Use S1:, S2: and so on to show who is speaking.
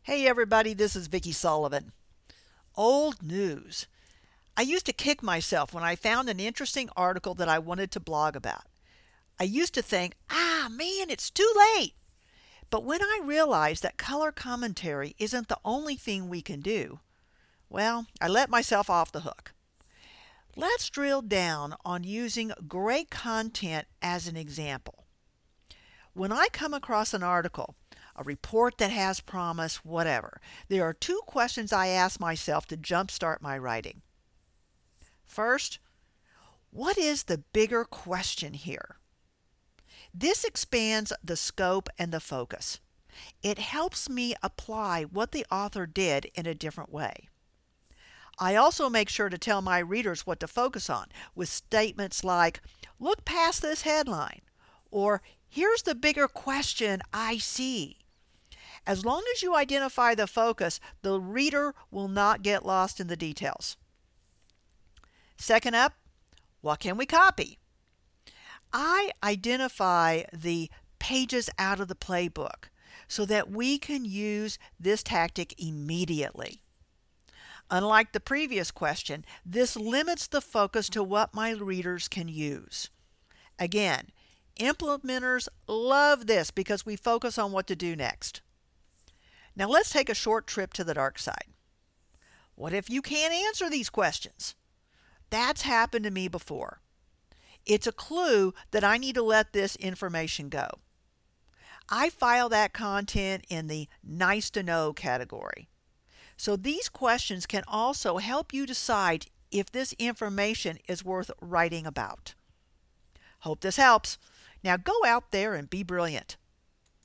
S1: Hey everybody, this is Vicki Sullivan. Old news. I used to kick myself when I found an interesting article that I wanted to blog about. I used to think, man, it's too late. But when I realized that color commentary isn't the only thing we can do, well, I let myself off the hook. Let's drill down on using great content as an example. When I come across an article, a report that has promise, whatever, there are two questions I ask myself to jumpstart my writing. First, what is the bigger question here? This expands the scope and the focus. It helps me apply what the author did in a different way. I also make sure to tell my readers what to focus on with statements like, look past this headline, or here's the bigger question I see. As long as you identify the focus, the reader will not get lost in the details. Second up, what can we copy? I identify the pages out of the playbook so that we can use this tactic immediately. Unlike the previous question, this limits the focus to what my readers can use. Again, implementers love this because we focus on what to do next. Now let's take a short trip to the dark side. What if you can't answer these questions? That's happened to me before. It's a clue that I need to let this information go. I file that content in the nice to know category. So these questions can also help you decide if this information is worth writing about. Hope this helps. Now go out there and be brilliant.